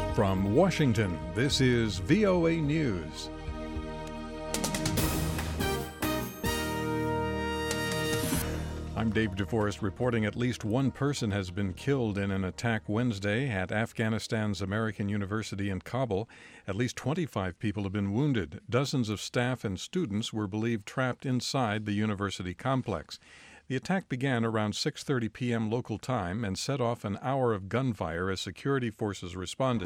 From Washington, this is VOA News. I'm Dave DeForest reporting at least one person has been killed in an attack Wednesday at Afghanistan's American University in Kabul. At least 25 people have been wounded. Dozens of staff and students were believed trapped inside the university complex. The attack began around 6:30 p.m. local time and set off an hour of gunfire as security forces responded.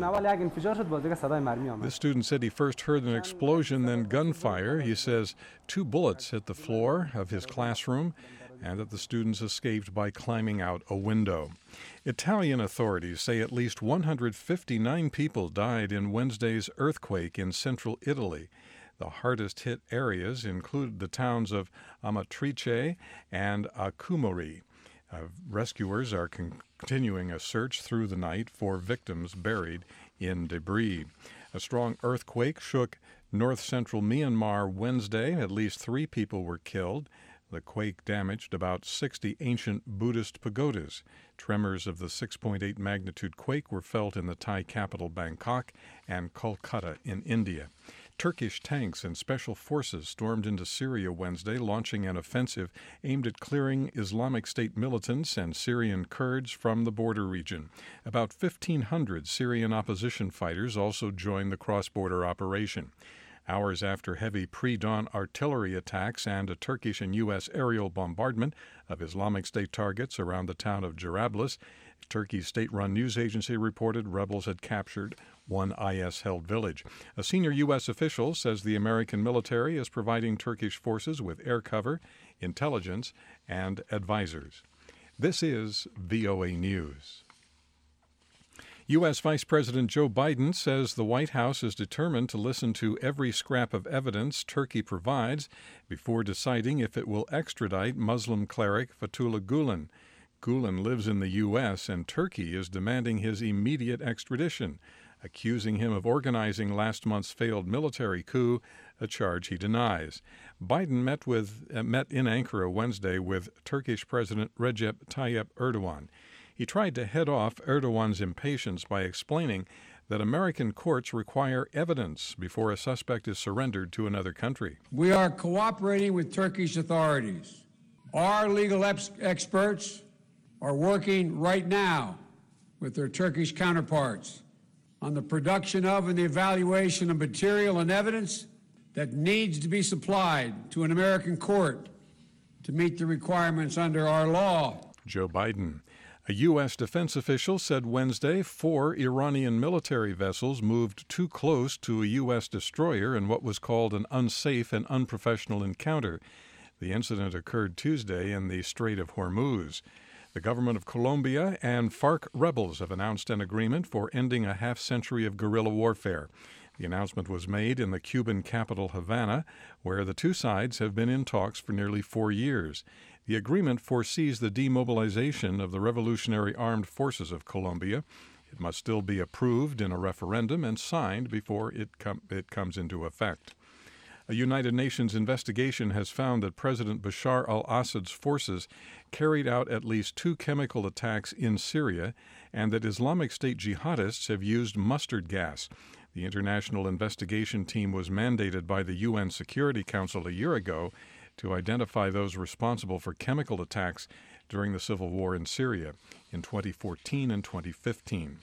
The student said he first heard an explosion, then gunfire. He says 2 bullets hit the floor of his classroom and that the students escaped by climbing out a window. Italian authorities say at least 159 people died in Wednesday's earthquake in central Italy. The hardest-hit areas include the towns of Amatrice and Accumuri. Rescuers are continuing a search through the night for victims buried in debris. A strong earthquake shook north-central Myanmar Wednesday. At least 3 people were killed. The quake damaged about 60 ancient Buddhist pagodas. Tremors of the 6.8 magnitude quake were felt in the Thai capital Bangkok and Kolkata in India. Turkish tanks and special forces stormed into Syria Wednesday, launching an offensive aimed at clearing Islamic State militants and Syrian Kurds from the border region. About 1,500 Syrian opposition fighters also joined the cross-border operation. Hours after heavy pre-dawn artillery attacks and a Turkish and U.S. aerial bombardment of Islamic State targets around the town of Jarablus, Turkey's state-run news agency reported rebels had captured one IS-held village. A senior U.S. official says the American military is providing Turkish forces with air cover, intelligence, and advisors. This is VOA News. U.S. Vice President Joe Biden says the White House is determined to listen to every scrap of evidence Turkey provides before deciding if it will extradite Muslim cleric Fethullah Gulen. Gulen lives in the U.S., and Turkey is demanding his immediate extradition, accusing him of organizing last month's failed military coup, a charge he denies. Biden met in Ankara Wednesday with Turkish President Recep Tayyip Erdogan. He tried to head off Erdogan's impatience by explaining that American courts require evidence before a suspect is surrendered to another country. We are cooperating with Turkish authorities. Our legal experts are working right now with their Turkish counterparts on the production of and the evaluation of material and evidence that needs to be supplied to an American court to meet the requirements under our law. Joe Biden. A U.S. defense official said Wednesday 4 Iranian military vessels moved too close to a U.S. destroyer in what was called an unsafe and unprofessional encounter. The incident occurred Tuesday in the Strait of Hormuz. The government of Colombia and FARC rebels have announced an agreement for ending a half-century of guerrilla warfare. The announcement was made in the Cuban capital Havana, where the two sides have been in talks for nearly 4 years. The agreement foresees the demobilization of the Revolutionary Armed Forces of Colombia. It must still be approved in a referendum and signed before it comes into effect. A United Nations investigation has found that President Bashar al-Assad's forces carried out at least 2 chemical attacks in Syria and that Islamic State jihadists have used mustard gas. The international investigation team was mandated by the UN Security Council a year ago to identify those responsible for chemical attacks during the civil war in Syria in 2014 and 2015.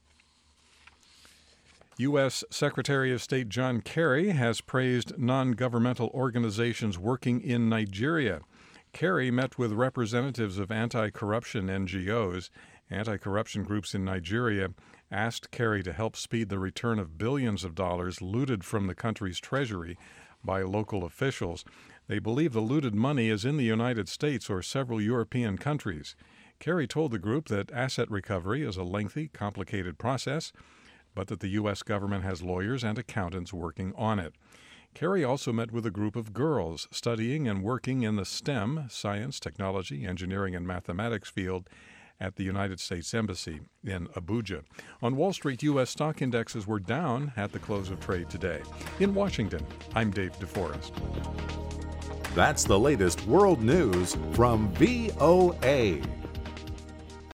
U.S. Secretary of State John Kerry has praised non-governmental organizations working in Nigeria. Kerry met with representatives of anti-corruption NGOs. Anti-corruption groups in Nigeria asked Kerry to help speed the return of billions of dollars looted from the country's treasury by local officials. They believe the looted money is in the United States or several European countries. Kerry told the group that asset recovery is a lengthy, complicated process, but that the U.S. government has lawyers and accountants working on it. Kerry also met with a group of girls studying and working in the STEM, science, technology, engineering, and mathematics field at the United States Embassy in Abuja. On Wall Street, U.S. stock indexes were down at the close of trade today. In Washington, I'm Dave DeForest. That's the latest world news from VOA.